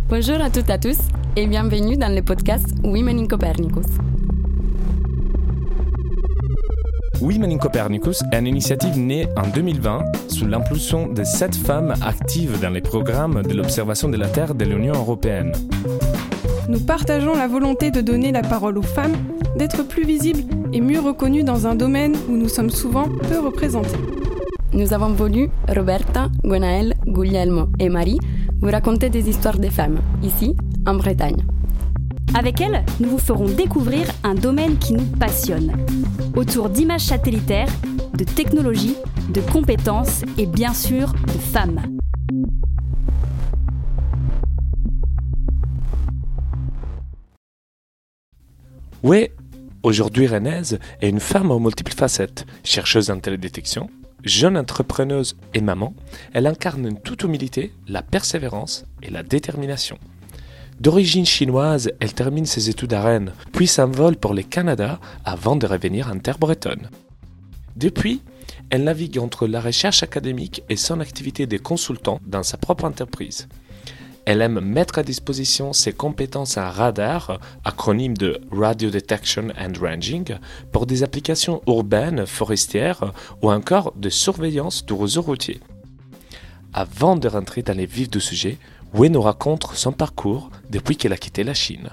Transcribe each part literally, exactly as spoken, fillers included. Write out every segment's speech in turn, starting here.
Bonjour à toutes et à tous et bienvenue dans le podcast Women in Copernicus. Women in Copernicus est une initiative née en deux mille vingt sous l'impulsion de sept femmes actives dans les programmes de l'observation de la Terre de l'Union européenne. Nous partageons la volonté de donner la parole aux femmes, d'être plus visibles et mieux reconnues dans un domaine où nous sommes souvent peu représentés. Nous avons voulu, Roberta, Gwenaëlle, Guglielmo et Marie, vous raconter des histoires de femmes, ici, en Bretagne. Avec elles, nous vous ferons découvrir un domaine qui nous passionne, autour d'images satellitaires, de technologies, de compétences et bien sûr de femmes. Oui, aujourd'hui Rennaise est une femme aux multiples facettes, chercheuse en télédétection, jeune entrepreneuse et maman. Elle incarne en toute humilité la persévérance et la détermination. D'origine chinoise, elle termine ses études à Rennes, puis s'envole pour le Canada avant de revenir en terre bretonne. Depuis, elle navigue entre la recherche académique et son activité de consultant dans sa propre entreprise. Elle aime mettre à disposition ses compétences en radar, acronyme de Radio Detection and Ranging, pour des applications urbaines, forestières ou encore de surveillance du réseau routier. Avant de rentrer dans les vifs du sujet, Wen nous raconte son parcours depuis qu'elle a quitté la Chine.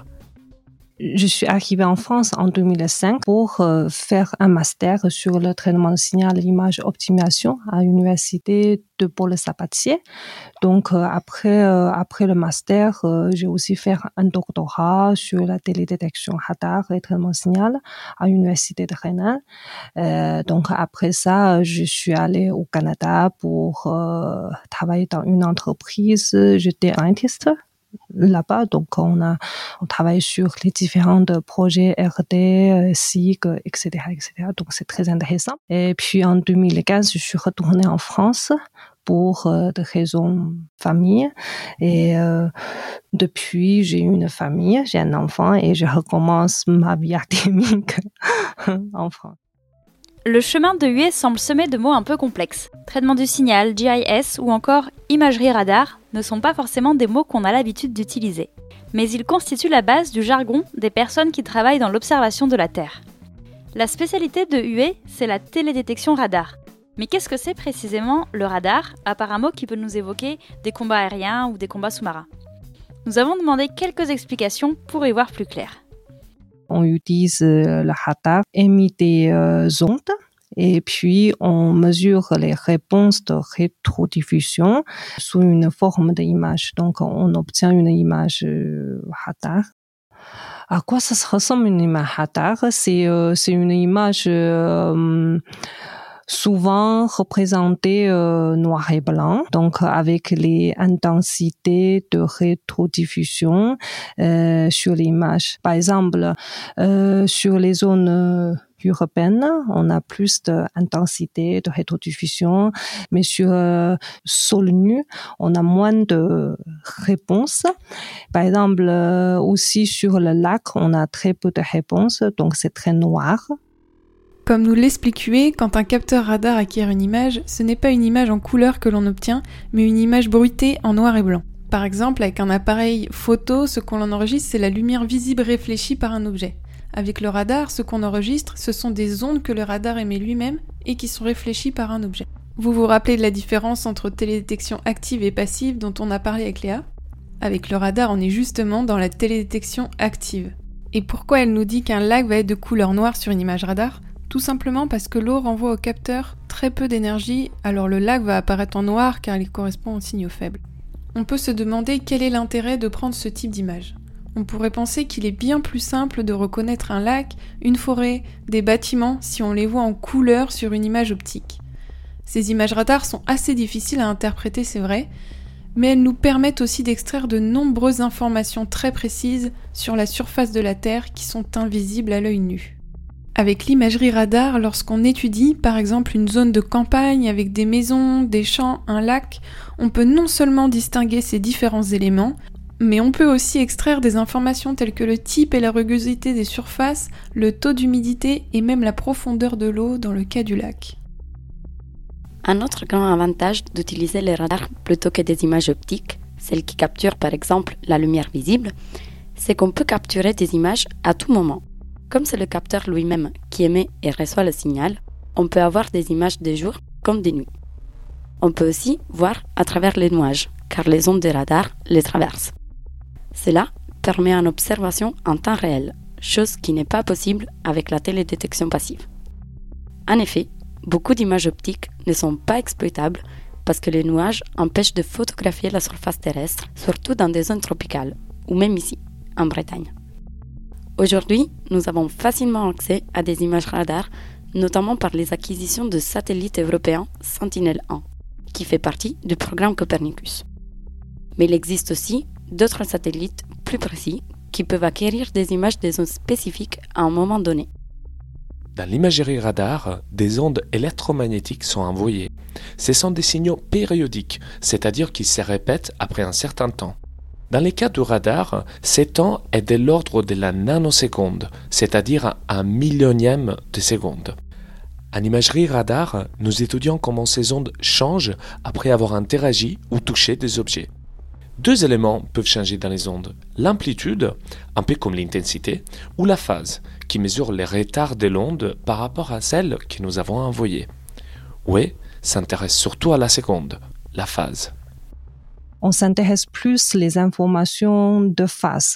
Je suis arrivée en France en deux mille cinq pour euh, faire un master sur le traitement de signal image optimisation à l'université de Paul-Sabatier. Donc euh, après euh, après le master, euh, j'ai aussi fait un doctorat sur la télédétection radar et traitement de signal à l'université de Rennes. Euh, donc après ça, je suis allée au Canada pour euh, travailler dans une entreprise. J'étais scientist là-bas, donc on a on travaille sur les différents projets R D, S I G, et cetera, et cetera. Donc c'est très intéressant. Et puis en deux mille quinze, je suis retournée en France pour euh, des raisons famille. Et euh, depuis, j'ai une famille, j'ai un enfant et je recommence ma vie académique en France. Le chemin de Huet semble semé de mots un peu complexes. Traitement du signal, G I S ou encore imagerie radar ne sont pas forcément des mots qu'on a l'habitude d'utiliser. Mais ils constituent la base du jargon des personnes qui travaillent dans l'observation de la Terre. La spécialité de Huet, c'est la télédétection radar. Mais qu'est-ce que c'est précisément le radar, à part un mot qui peut nous évoquer des combats aériens ou des combats sous-marins ? Nous avons demandé quelques explications pour y voir plus clair. On utilise le radar, émet des euh, ondes et puis on mesure les réponses de rétrodiffusion sous une forme d'image. Donc on obtient une image euh, radar. À quoi ça se ressemble une image radar ? C'est, euh, c'est une image euh, souvent représentée euh, noir et blanc, donc avec les intensités de rétrodiffusion euh, sur l'image. Par exemple, euh, sur les zones euh, urbaines, on a plus d'intensité de rétrodiffusion, mais sur euh, sol nu, on a moins de réponses. Par exemple, euh, aussi sur le lac, on a très peu de réponses, donc c'est très noir. Comme nous l'explique Huet, quand un capteur radar acquiert une image, ce n'est pas une image en couleur que l'on obtient, mais une image bruitée en noir et blanc. Par exemple, avec un appareil photo, ce qu'on enregistre, c'est la lumière visible réfléchie par un objet. Avec le radar, ce qu'on enregistre, ce sont des ondes que le radar émet lui-même et qui sont réfléchies par un objet. Vous vous rappelez de la différence entre télédétection active et passive dont on a parlé avec Léa ? Avec le radar, on est justement dans la télédétection active. Et pourquoi elle nous dit qu'un lac va être de couleur noire sur une image radar ? Tout simplement parce que l'eau renvoie au capteur très peu d'énergie, alors le lac va apparaître en noir car il correspond aux signaux faibles. On peut se demander quel est l'intérêt de prendre ce type d'image. On pourrait penser qu'il est bien plus simple de reconnaître un lac, une forêt, des bâtiments si on les voit en couleur sur une image optique. Ces images radars sont assez difficiles à interpréter, c'est vrai, mais elles nous permettent aussi d'extraire de nombreuses informations très précises sur la surface de la Terre qui sont invisibles à l'œil nu. Avec l'imagerie radar, lorsqu'on étudie par exemple une zone de campagne avec des maisons, des champs, un lac, on peut non seulement distinguer ces différents éléments, mais on peut aussi extraire des informations telles que le type et la rugosité des surfaces, le taux d'humidité et même la profondeur de l'eau dans le cas du lac. Un autre grand avantage d'utiliser les radars plutôt que des images optiques, celle qui capture par exemple la lumière visible, c'est qu'on peut capturer des images à tout moment. Comme c'est le capteur lui-même qui émet et reçoit le signal, on peut avoir des images de jour comme de nuit. On peut aussi voir à travers les nuages, car les ondes de radar les traversent. Cela permet une observation en temps réel, chose qui n'est pas possible avec la télédétection passive. En effet, beaucoup d'images optiques ne sont pas exploitables parce que les nuages empêchent de photographier la surface terrestre, surtout dans des zones tropicales, ou même ici, en Bretagne. Aujourd'hui, nous avons facilement accès à des images radars, notamment par les acquisitions de satellites européens Sentinel un, qui fait partie du programme Copernicus. Mais il existe aussi d'autres satellites plus précis qui peuvent acquérir des images des zones spécifiques à un moment donné. Dans l'imagerie radar, des ondes électromagnétiques sont envoyées. Ce sont des signaux périodiques, c'est-à-dire qui se répètent après un certain temps. Dans les cas du radar, ce temps est de l'ordre de la nanoseconde, c'est-à-dire un millionième de seconde. En imagerie radar, nous étudions comment ces ondes changent après avoir interagi ou touché des objets. Deux éléments peuvent changer dans les ondes, l'amplitude, un peu comme l'intensité, ou la phase, qui mesure les retards de l'onde par rapport à celle que nous avons envoyée. Oui, s'intéresse surtout à la seconde, la phase. On s'intéresse plus les informations de phase.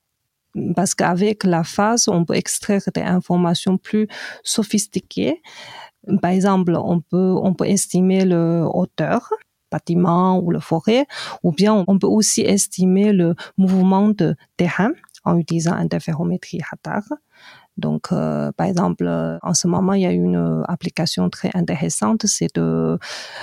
Parce qu'avec la phase, on peut extraire des informations plus sophistiquées. Par exemple, on peut, on peut estimer le hauteur, bâtiment ou la forêt, ou bien on peut aussi estimer le mouvement de terrain en utilisant interférométrie radar. Donc, euh, par exemple, en ce moment, il y a une application très intéressante, c'est de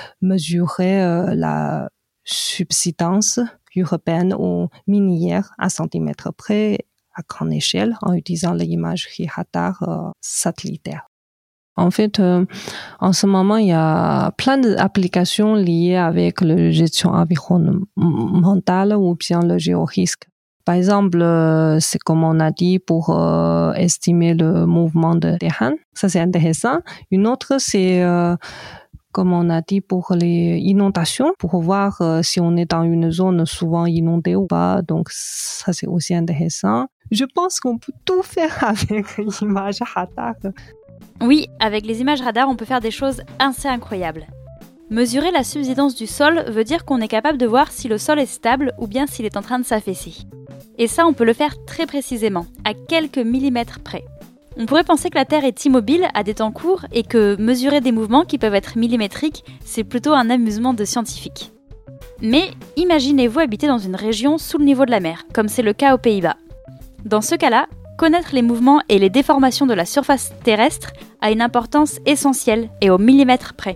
mesurer euh, la subsidence urbaine ou minière à centimètre près à grande échelle en utilisant l'imagerie radar euh, satellitaire. En fait, euh, en ce moment, il y a plein d'applications liées avec la gestion environnementale ou bien le géorisque. Par exemple, euh, c'est comme on a dit pour euh, estimer le mouvement de terrain. Ça, c'est intéressant. Une autre, c'est euh, comme on a dit pour les inondations, pour voir euh, si on est dans une zone souvent inondée ou pas. Donc, ça, c'est aussi intéressant. Je pense qu'on peut tout faire avec l'image radar. Oui, avec les images radar, on peut faire des choses assez incroyables. Mesurer la subsidence du sol veut dire qu'on est capable de voir si le sol est stable ou bien s'il est en train de s'affaisser. Et ça, on peut le faire très précisément, à quelques millimètres près. On pourrait penser que la Terre est immobile à des temps courts et que mesurer des mouvements qui peuvent être millimétriques, c'est plutôt un amusement de scientifique. Mais imaginez-vous habiter dans une région sous le niveau de la mer, comme c'est le cas aux Pays-Bas. Dans ce cas-là, connaître les mouvements et les déformations de la surface terrestre a une importance essentielle et au millimètre près.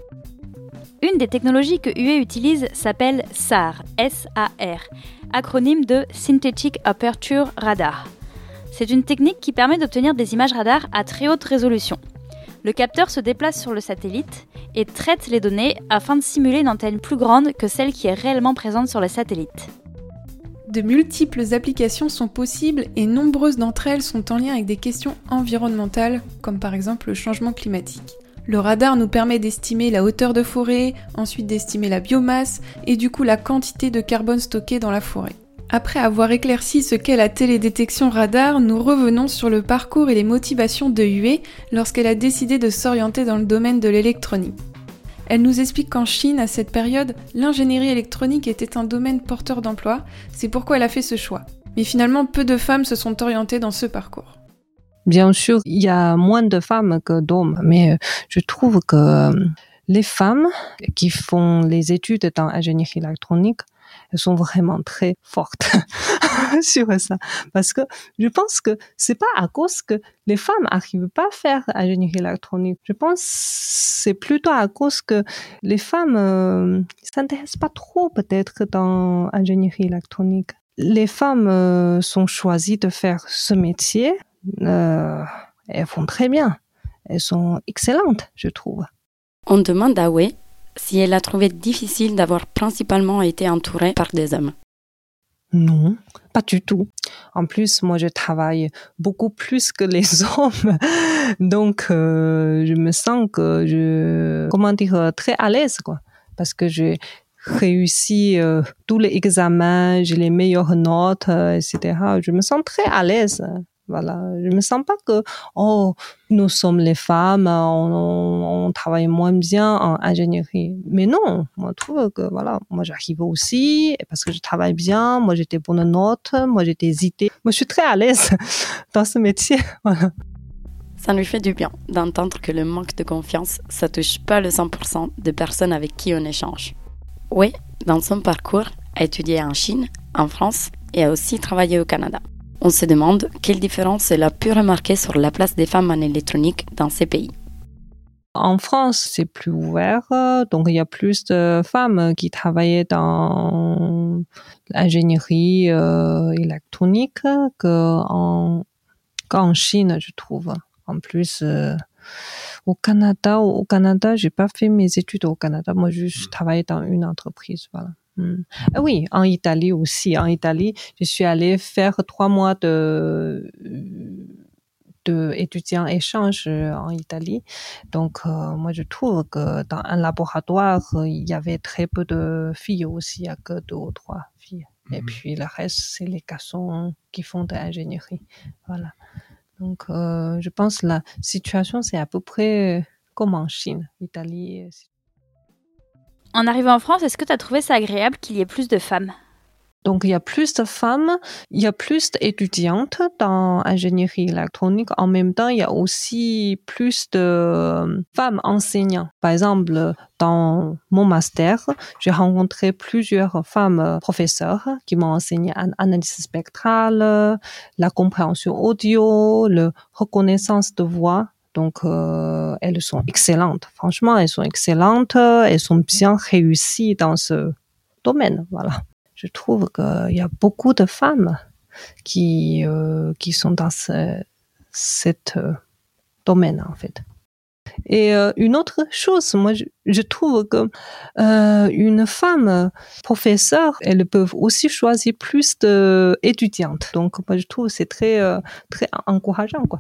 Une des technologies que U E utilise s'appelle S A R, S A R, acronyme de Synthetic Aperture Radar. C'est une technique qui permet d'obtenir des images radar à très haute résolution. Le capteur se déplace sur le satellite et traite les données afin de simuler une antenne plus grande que celle qui est réellement présente sur le satellite. De multiples applications sont possibles et nombreuses d'entre elles sont en lien avec des questions environnementales, comme par exemple le changement climatique. Le radar nous permet d'estimer la hauteur de forêt, ensuite d'estimer la biomasse et du coup la quantité de carbone stocké dans la forêt. Après avoir éclairci ce qu'est la télédétection radar, nous revenons sur le parcours et les motivations de U E lorsqu'elle a décidé de s'orienter dans le domaine de l'électronique. Elle nous explique qu'en Chine, à cette période, l'ingénierie électronique était un domaine porteur d'emploi, c'est pourquoi elle a fait ce choix. Mais finalement, peu de femmes se sont orientées dans ce parcours. Bien sûr, il y a moins de femmes que d'hommes, mais je trouve que les femmes qui font les études dans l'ingénierie électronique, elles sont vraiment très fortes sur ça. Parce que je pense que c'est pas à cause que les femmes arrivent pas à faire ingénierie électronique. Je pense que c'est plutôt à cause que les femmes euh, s'intéressent pas trop peut-être dans l'ingénierie électronique. Les femmes euh, sont choisies de faire ce métier. Euh, elles font très bien. Elles sont excellentes, je trouve. On demande à Wei si elle a trouvé difficile d'avoir principalement été entourée par des hommes. Non, pas du tout. En plus, moi, je travaille beaucoup plus que les hommes. Donc, euh, je me sens que je, comment dire, très à l'aise, quoi. Parce que j'ai réussi euh, tous les examens, j'ai les meilleures notes, euh, et cetera. Je me sens très à l'aise. Voilà, je me sens pas que oh nous sommes les femmes, on, on, on travaille moins bien en ingénierie. Mais non, moi je trouve que voilà, moi j'arrive aussi parce que je travaille bien, moi j'ai des bonnes notes, moi j'ai des idées, moi je suis très à l'aise dans ce métier. Voilà. Ça lui fait du bien d'entendre que le manque de confiance, ça touche pas le cent pour cent des personnes avec qui on échange. Oui, dans son parcours, a étudié en Chine, en France et a aussi travaillé au Canada. On se demande quelle différence elle a pu remarquer sur la place des femmes en électronique dans ces pays. En France, c'est plus ouvert, donc il y a plus de femmes qui travaillaient dans l'ingénierie euh, électronique qu'en, qu'en Chine, je trouve. En plus, euh, au Canada, au Canada, j'ai pas fait mes études au Canada. Moi, je, je travaillais dans une entreprise, voilà. Hmm. Ah oui, en Italie aussi. En Italie, je suis allée faire trois mois de de étudiants échange en Italie. Donc, euh, moi, je trouve que dans un laboratoire, il y avait très peu de filles aussi, il y a que deux ou trois filles. Mm-hmm. Et puis le reste, c'est les garçons qui font de l'ingénierie. Voilà. Donc, euh, je pense que la situation, c'est à peu près comme en Chine, Italie. En arrivant en France, est-ce que tu as trouvé ça agréable qu'il y ait plus de femmes ? Donc, il y a plus de femmes, il y a plus d'étudiantes dans l'ingénierie électronique. En même temps, il y a aussi plus de femmes enseignantes. Par exemple, dans mon master, j'ai rencontré plusieurs femmes professeurs qui m'ont enseigné l'analyse spectrale, la compréhension audio, la reconnaissance de voix. Donc, euh, elles sont excellentes. Franchement, elles sont excellentes. Elles sont bien réussies dans ce domaine. Voilà. Je trouve qu'il y a beaucoup de femmes qui, euh, qui sont dans ce cet, euh, domaine, en fait. Et euh, une autre chose, moi, je, je trouve que euh, une femme professeure, elles peuvent aussi choisir plus d'étudiantes. Donc, moi, je trouve que c'est très, euh, très encourageant, quoi.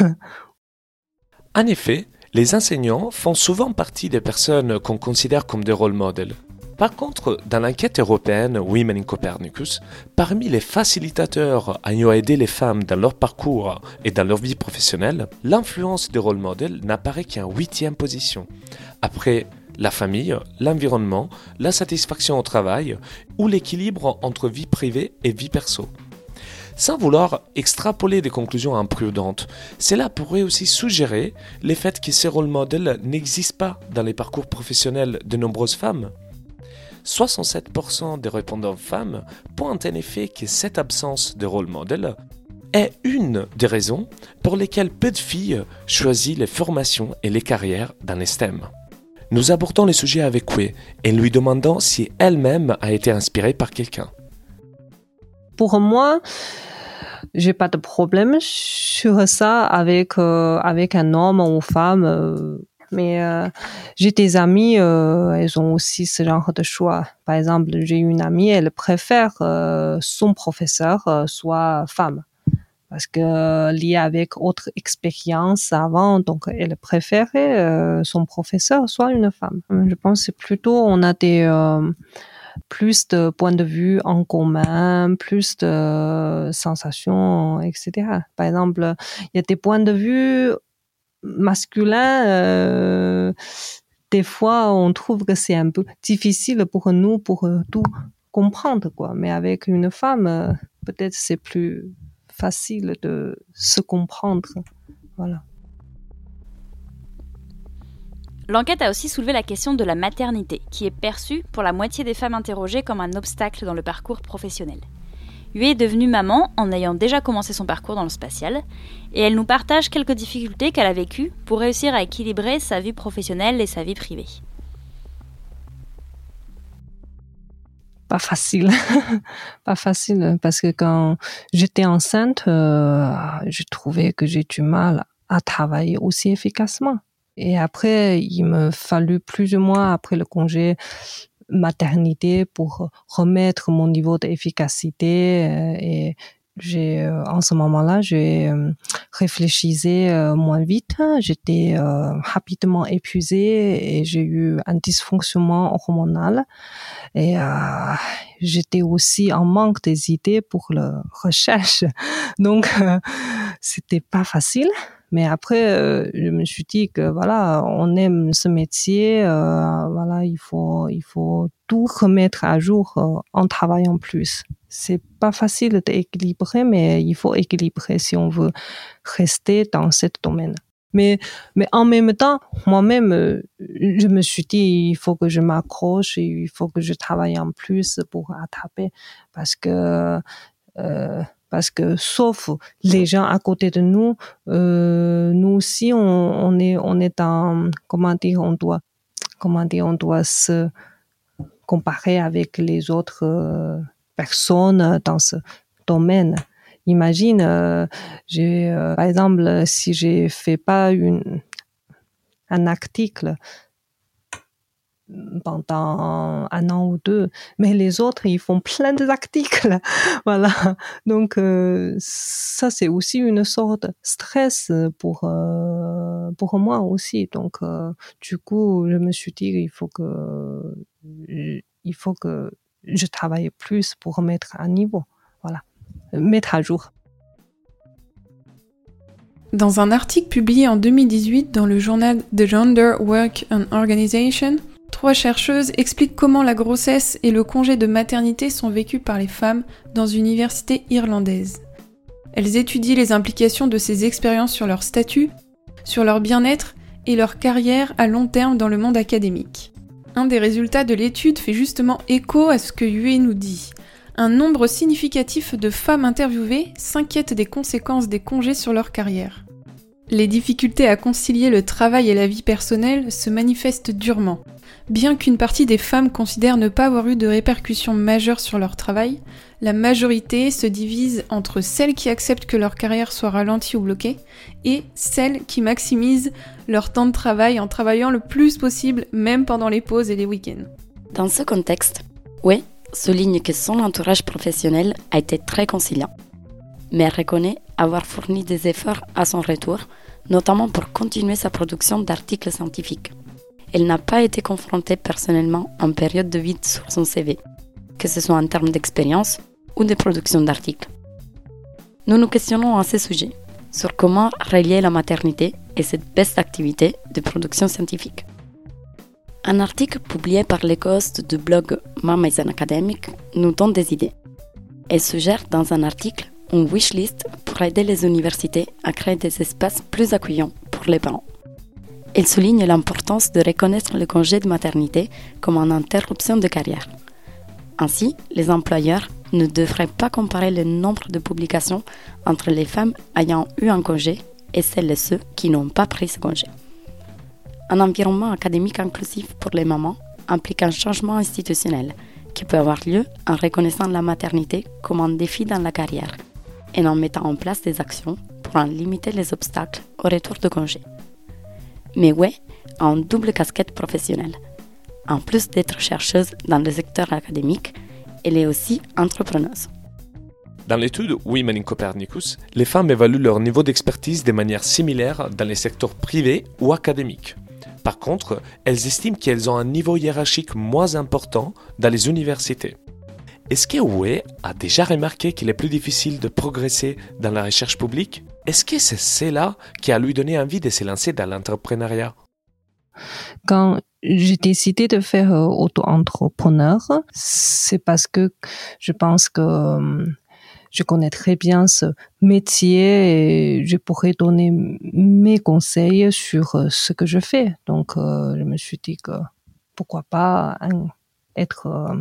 En effet, les enseignants font souvent partie des personnes qu'on considère comme des rôles modèles. Par contre, dans l'enquête européenne Women in Copernicus, parmi les facilitateurs ayant aidé les femmes dans leur parcours et dans leur vie professionnelle, l'influence des rôles modèles n'apparaît qu'en huitième position, après la famille, l'environnement, la satisfaction au travail ou l'équilibre entre vie privée et vie perso. Sans vouloir extrapoler des conclusions imprudentes, cela pourrait aussi suggérer le fait que ces rôles modèles n'existent pas dans les parcours professionnels de nombreuses femmes. soixante-sept pour cent des répondants femmes pointent en effet que cette absence de rôle modèle est une des raisons pour lesquelles peu de filles choisissent les formations et les carrières dans les S T E M. Nous abordons le sujet avec Wei et lui demandons si elle-même a été inspirée par quelqu'un. Pour moi, j'ai pas de problème sur ça avec euh, avec un homme ou femme. Euh, mais euh, j'ai des amies, euh, elles ont aussi ce genre de choix. Par exemple, j'ai une amie, elle préfère euh, son professeur euh, soit femme. Parce que euh, lié avec autre expérience avant, donc elle préférait euh, son professeur soit une femme. Je pense que c'est plutôt on a des euh, plus de points de vue en commun, plus de sensations, et cetera. Par exemple, il y a des points de vue masculins. Euh, des fois, on trouve que c'est un peu difficile pour nous pour tout comprendre, quoi. Mais avec une femme, euh, peut-être c'est plus facile de se comprendre. Voilà. L'enquête a aussi soulevé la question de la maternité, qui est perçue pour la moitié des femmes interrogées comme un obstacle dans le parcours professionnel. Yue est devenue maman en ayant déjà commencé son parcours dans le spatial, et elle nous partage quelques difficultés qu'elle a vécues pour réussir à équilibrer sa vie professionnelle et sa vie privée. Pas facile, pas facile, parce que quand j'étais enceinte, euh, je trouvais que j'ai du mal à travailler aussi efficacement. Et après, il me fallut plus ou moins après le congé maternité pour remettre mon niveau d'efficacité. Et j'ai, en ce moment-là, j'ai réfléchissais euh, moins vite, j'étais euh, rapidement épuisée et j'ai eu un dysfonctionnement hormonal. Et euh, j'étais aussi en manque des idées pour la recherche. Donc, euh, c'était pas facile. Mais après, euh, je me suis dit que voilà, on aime ce métier, euh, voilà, il faut, il faut tout remettre à jour euh, en travaillant plus. C'est pas facile d'équilibrer, mais il faut équilibrer si on veut rester dans ce domaine. Mais, mais en même temps, moi-même, euh, je me suis dit, il faut que je m'accroche et il faut que je travaille en plus pour attraper, parce que euh, parce que sauf les gens à côté de nous, euh, nous aussi, on, on est, on est dans, comment dire, on doit, comment dire, on doit se comparer avec les autres euh, personnes dans ce domaine. Imagine, euh, j'ai, euh, par exemple, si j'ai fait pas une, un article pendant un an ou deux, mais les autres ils font plein d'articles, voilà. Donc euh, ça c'est aussi une sorte de stress pour euh, pour moi aussi. Donc euh, du coup je me suis dit il faut que il faut que je travaille plus pour mettre à niveau, voilà, mettre à jour. Dans un article publié en deux mille dix-huit dans le journal The Gender Work and Organization, trois chercheuses expliquent comment la grossesse et le congé de maternité sont vécus par les femmes dans une université irlandaise. Elles étudient les implications de ces expériences sur leur statut, sur leur bien-être et leur carrière à long terme dans le monde académique. Un des résultats de l'étude fait justement écho à ce que Yue nous dit. Un nombre significatif de femmes interviewées s'inquiètent des conséquences des congés sur leur carrière. Les difficultés à concilier le travail et la vie personnelle se manifestent durement. Bien qu'une partie des femmes considèrent ne pas avoir eu de répercussions majeures sur leur travail, la majorité se divise entre celles qui acceptent que leur carrière soit ralentie ou bloquée et celles qui maximisent leur temps de travail en travaillant le plus possible, même pendant les pauses et les week-ends. Dans ce contexte, oui, souligne que son entourage professionnel a été très conciliant, mais elle reconnaît avoir fourni des efforts à son retour, notamment pour continuer sa production d'articles scientifiques. Elle n'a pas été confrontée personnellement en période de vide sur son C V, que ce soit en termes d'expérience ou de production d'articles. Nous nous questionnons à ce sujet, sur comment relier la maternité et cette baisse d'activité de production scientifique. Un article publié par l'Écosse du blog Mama is an Academic nous donne des idées. Elle suggère dans un article une wishlist pour aider les universités à créer des espaces plus accueillants pour les parents. Elle souligne l'importance de reconnaître le congé de maternité comme une interruption de carrière. Ainsi, les employeurs ne devraient pas comparer le nombre de publications entre les femmes ayant eu un congé et celles et ceux qui n'ont pas pris ce congé. Un environnement académique inclusif pour les mamans implique un changement institutionnel qui peut avoir lieu en reconnaissant la maternité comme un défi dans la carrière et en mettant en place des actions pour en limiter les obstacles au retour de congé. Mais ouais, a une double casquette professionnelle. En plus d'être chercheuse dans le secteur académique, elle est aussi entrepreneuse. Dans l'étude Women in Copernicus, les femmes évaluent leur niveau d'expertise de manière similaire dans les secteurs privés ou académiques. Par contre, elles estiment qu'elles ont un niveau hiérarchique moins important dans les universités. Est-ce que Wei a déjà remarqué qu'il est plus difficile de progresser dans la recherche publique? Est-ce que c'est cela qui a lui donné envie de se lancer dans l'entrepreneuriat? Quand j'ai décidé de faire euh, auto-entrepreneur, c'est parce que je pense que euh, je connais très bien ce métier et je pourrais donner mes conseils sur euh, ce que je fais. Donc, euh, je me suis dit que pourquoi pas hein, être euh,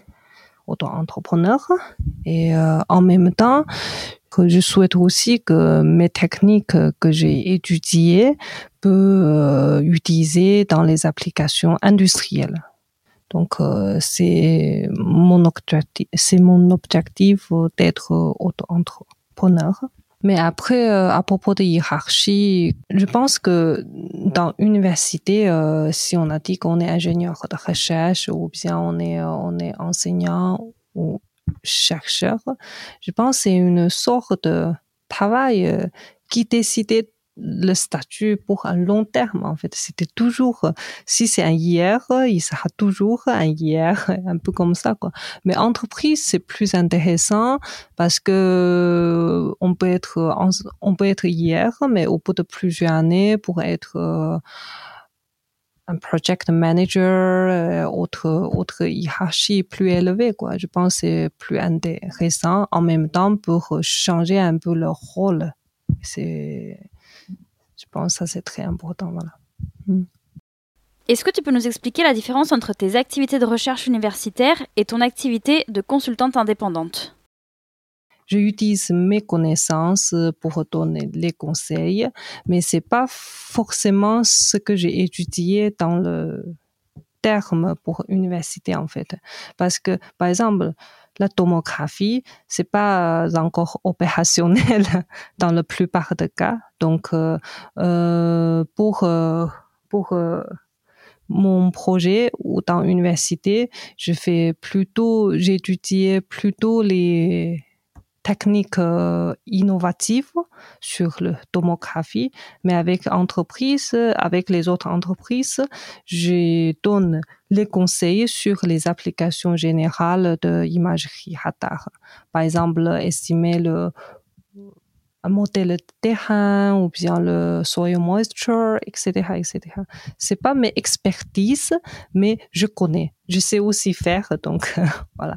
auto-entrepreneur. Et euh, en même temps, que je souhaite aussi que mes techniques que j'ai étudiées peuvent euh, utiliser dans les applications industrielles. Donc euh, c'est mon objectif, c'est mon objectif d'être auto-entrepreneur. Mais après, euh, à propos de hiérarchie, je pense que dans l'université, euh, si on a dit qu'on est ingénieur de recherche ou bien on est on est enseignant ou chercheur, je pense que c'est une sorte de travail qui décidait le statut pour un long terme, en fait. C'était toujours, si c'est un hier, il sera toujours un hier, un peu comme ça, quoi. Mais entreprise, c'est plus intéressant parce que on peut être, on peut être hier, mais au bout de plusieurs années, pour être euh, un project manager, euh, autre, autre hiérarchie plus élevée, quoi. Je pense que c'est plus intéressant en même temps pour changer un peu leur rôle. C'est, je pense que ça, c'est très important, voilà. Mm. Est-ce que tu peux nous expliquer la différence entre tes activités de recherche universitaire et ton activité de consultante indépendante ? J'utilise mes connaissances pour donner les conseils, mais c'est pas forcément ce que j'ai étudié dans le terme pour université, en fait. Parce que, par exemple, la tomographie, c'est pas encore opérationnel dans la plupart des cas. Donc, euh, euh, pour, euh, pour, euh, mon projet ou dans l'université, je fais plutôt, j'étudie plutôt les techniques euh, innovatives sur la tomographie, mais avec entreprise, avec les autres entreprises, je donne les conseils sur les applications générales de imagerie radar. Par exemple, estimer le un modèle de terrain ou bien le soil moisture, et cetera, et cetera. C'est pas mes expertises, mais je connais. Je sais aussi faire, donc voilà.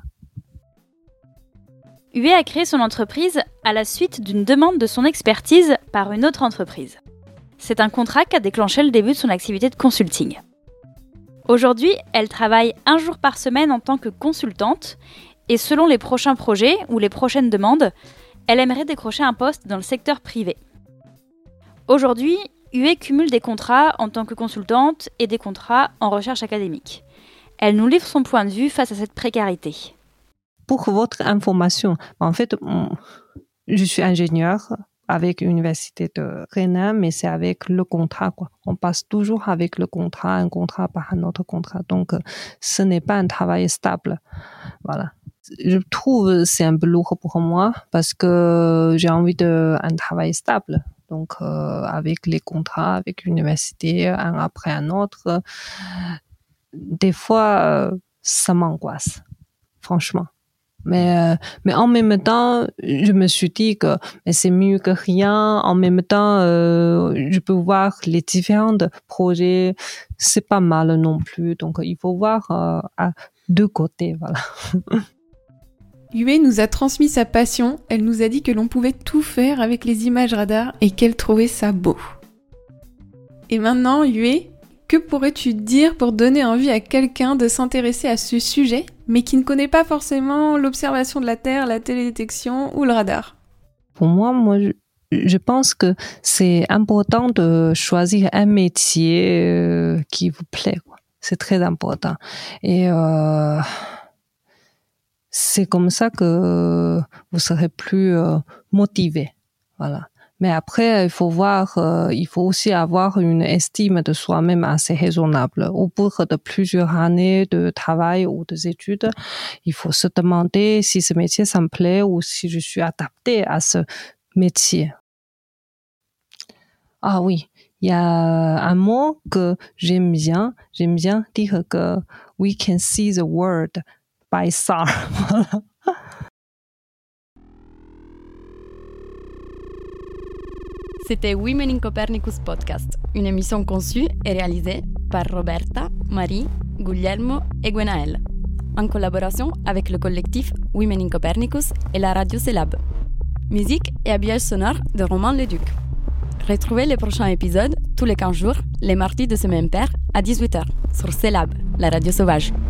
Yue a créé son entreprise à la suite d'une demande de son expertise par une autre entreprise. C'est un contrat qui a déclenché le début de son activité de consulting. Aujourd'hui, elle travaille un jour par semaine en tant que consultante et selon les prochains projets ou les prochaines demandes, elle aimerait décrocher un poste dans le secteur privé. Aujourd'hui, Yue cumule des contrats en tant que consultante et des contrats en recherche académique. Elle nous livre son point de vue face à cette précarité. Pour votre information, en fait, je suis ingénieur avec l'université de Rennes, mais c'est avec le contrat, quoi. On passe toujours avec le contrat, un contrat par un autre contrat. Donc, ce n'est pas un travail stable. Voilà. Je trouve que c'est un peu lourd pour moi parce que j'ai envie d'un travail stable. Donc, euh, avec les contrats, avec l'université, un après un autre, des fois, ça m'angoisse, franchement. Mais, euh, mais en même temps, je me suis dit que mais c'est mieux que rien. En même temps, euh, je peux voir les différents projets. C'est pas mal non plus. Donc, il faut voir euh, à deux côtés, voilà. Yue nous a transmis sa passion. Elle nous a dit que l'on pouvait tout faire avec les images radar et qu'elle trouvait ça beau. Et maintenant, Yue, que pourrais-tu dire pour donner envie à quelqu'un de s'intéresser à ce sujet, mais qui ne connaît pas forcément l'observation de la Terre, la télédétection ou le radar ? Pour moi, moi, je, je pense que c'est important de choisir un métier euh, qui vous plaît, quoi. C'est très important. Et euh, c'est comme ça que vous serez plus euh, motivé. Voilà. Mais après, il faut voir, euh, il faut aussi avoir une estime de soi-même assez raisonnable. Au bout de plusieurs années de travail ou d'études, il faut se demander si ce métier ça me plaît ou si je suis adapté à ce métier. Ah oui, il y a un mot que j'aime bien. J'aime bien dire que we can see the world by S A R. C'était Women in Copernicus Podcast, une émission conçue et réalisée par Roberta, Marie, Guglielmo et Gwenaëlle, en collaboration avec le collectif Women in Copernicus et la radio Celab. Musique et habillage sonore de Roman Leduc. Retrouvez les prochains épisodes tous les quinze jours, les mardis de semaine paire à dix-huit heures, sur Celab, la radio sauvage.